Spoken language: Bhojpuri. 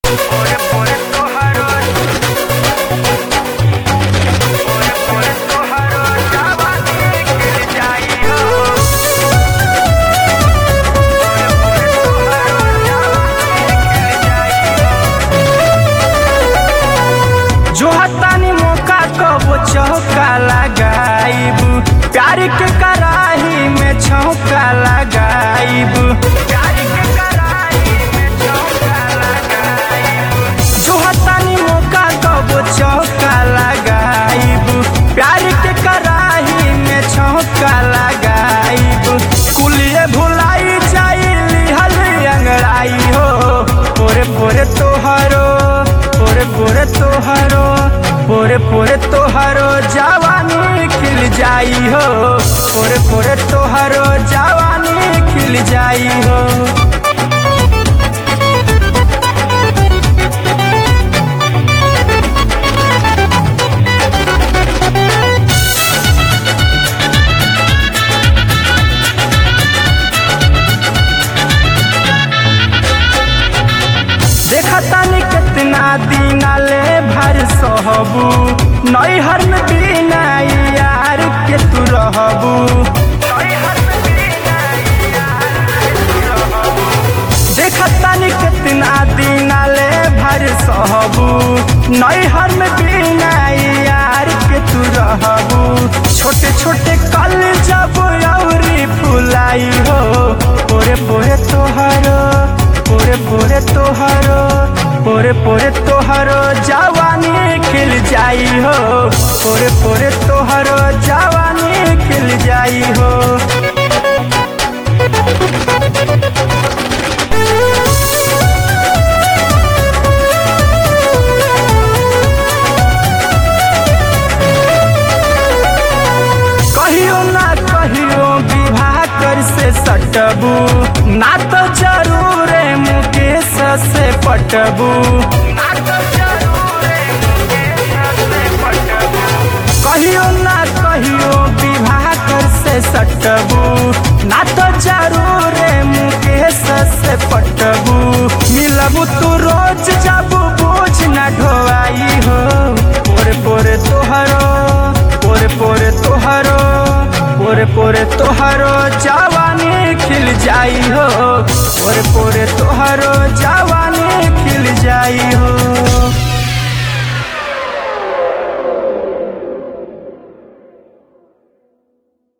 चौका लगाइब प्यार के कराही में छौका लगाइब जो हतानी मौका कब चौका लगाइब प्यार के कराही में छौका लगाइब कुलिए भुलाई जाई लिहल अंगड़ाई हो पोरे पोरे तोहरो पोरे पोरे तोहरो पोरे पोरे तोहरो जवानी खिल जाई हो पोरे पोरे तोहरो जवानी खिल जाई हो। देखतानी कितना दिन ले भर सहबू नैहर में बिना यार के तू रहबू देखतानी कितना दिन ले भर सहबू नैहर में बिना यार के तू रहबू छोटे छोटे कल जब अउरी फुलाई हो पोरे पोरे तोहरो पोरे पोरे तोहरो पोरे पोरे तोहरो जवानी खिल जाई हो पोरे पोरे तोहरो जवानी खिल जाई हो। कहियो ना कहियो विवाह कर से सटबू ना तो जरूर मुकेश से पटबू कहियो ना कहियो विवाह कर से सटबू ना तो जरूर मुकेश से पटबू मिलबू तू रोज जब बोझ न ढोवाई हो पोरे पोरे तोहरो पोरे पोरे तोहरो पोरे पोरे तोहरो जवानी खिल जाई हो पोरे पोरे तोहरो जवानी खिल जाई हो।